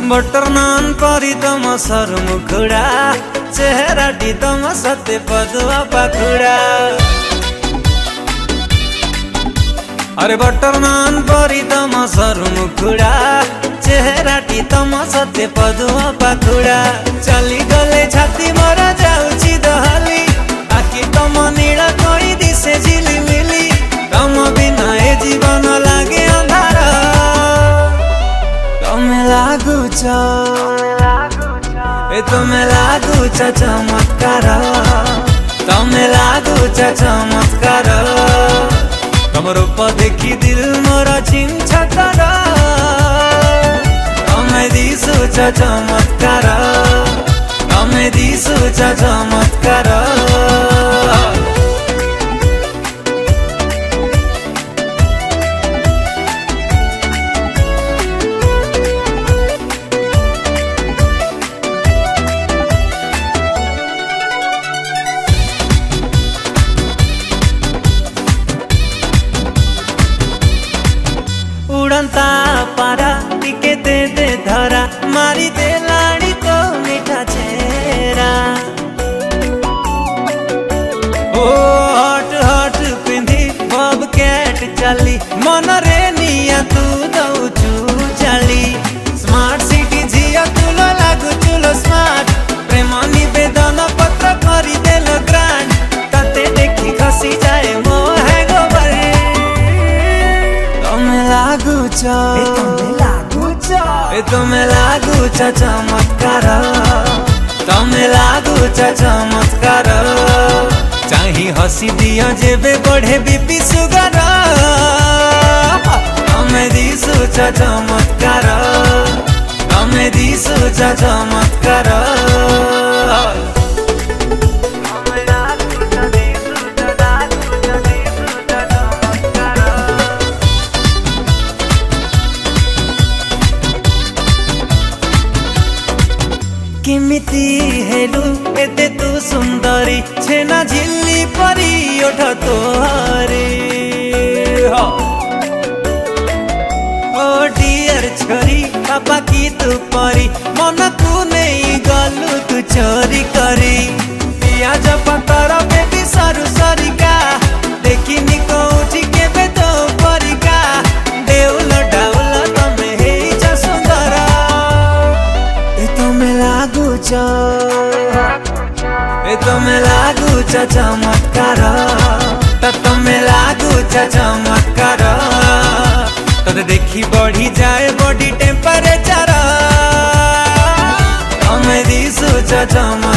Butter नान परी तम sir मुखुड़ा चेहरा टी तम सत्य पदुआ पाखुड़ा। अरे बटर नान परी तम सर मुखुड़ा चेहरा टी तम सत्य पदुआ पाखुड़ा। चली गले छाती मोर जाउची दहली आखि तम नीला कोई दिसे झिलिमिली। तम बिना ए जीवन लागे अंधार तमे लागुच तमे लागुच चमत्कार तमे लागुच चमत्कार। तम रूप देखी दिल मोर छिंछतर तमे दिसुच चमत्कार तमे दिसुच चमत्कार। उड़ंता पारा टिके दे दे धरा मारी दे लाड़ी को मीठा चेहरा। ओ हट हट पिंधी बब कैट चली मन रे निया तू दउचू चली। स्मार्ट सिटी झिया तुलो लागू चुलो स्मार्ट प्रेम निवेदन पत्र करी देल ग्रांड तते देखी खसी जाए मोह गोबर। तमे लागुच तमे लागुच चमत्कार तमे लागुच चमत्कार। चाही हसी दिया जेबे बढ़े बीपी सुगर तमे दिसुच चमत्कार तमे दिसुच चमत्कार। किमिति हेलु एते तू सुंदरी छेना झिल्ली परी ओठ तोहरे। ओ डियर छोरी पापा की तू परी मन तू नहीं गलु तू चोरी करी। पियाज पतर बेबी सरू सरिका देखी निको उठी केबे तो परिका। देउल डाउल तमे हेइछ सुंदर तमे लागुच तमे लागुच चमत्कार तमे लागुच चमत्कार। तोरे देखी बढ़ी जाए बॉडी टेम्परेचर तमे दिसुच चमत्कार।